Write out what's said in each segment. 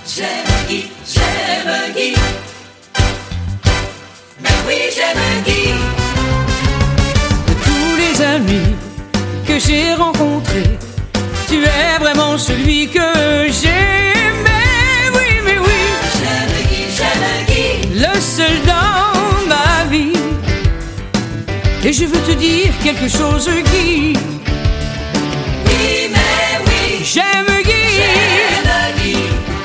J'aime Guy. Mais oui, j'aime Guy. De tous les amis que j'ai rencontrés, tu es vraiment celui que j'aimais. Oui, mais oui, J'aime Guy. le seul dans ma vie. Et je veux te dire quelque chose, Guy. Oui, mais oui, J'aime Guy. j'aime Guy.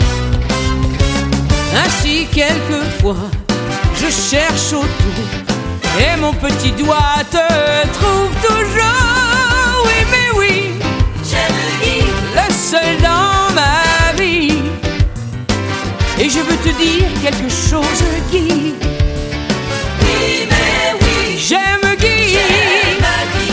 Ainsi quelquefois je cherche autour et mon petit doigt te trouve toujours. Oui, mais oui, J'aime Guy. le seul dans ma vie. Et je veux te dire quelque chose, Guy. Oui, mais oui, J'aime Guy. j'aime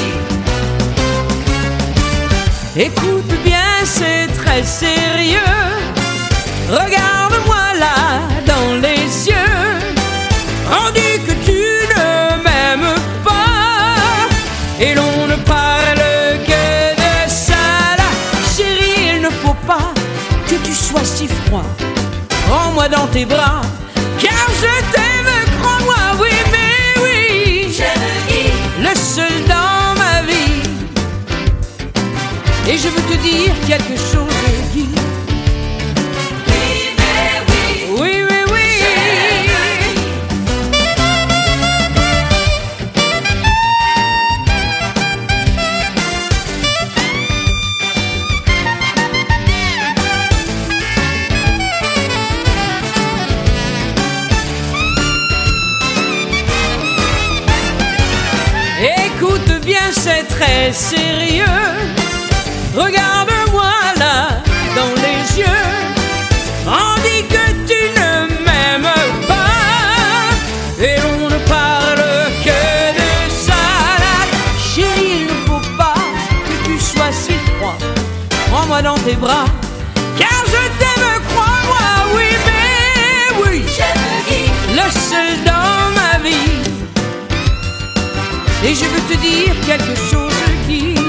Guy. Écoute bien, c'est très sérieux. Regarde-moi là dans les yeux. Rendu que tu ne m'aimes pas et l'on ne parle que de ça là. Chérie, il ne faut pas que tu sois si froid. Prends-moi dans tes bras, car je t'aime, crois-moi. Oui, mais oui, J'aime Guy. le seul dans ma vie. Et je veux te dire quelque chose, Guy. Oui, mais oui, Oui, oui, oui. Écoute bien, c'est très sérieux. Regarde-moi là dans les yeux. On dit que tu ne m'aimes pas et l'on ne parle que de ça là. Chérie, il ne faut pas que tu sois si froid. Prends-moi dans tes bras, car je t'aime, crois-moi. Oui, mais oui, j'aime Guy. le seul dans ma vie. Et je veux te dire quelque chose, Guy.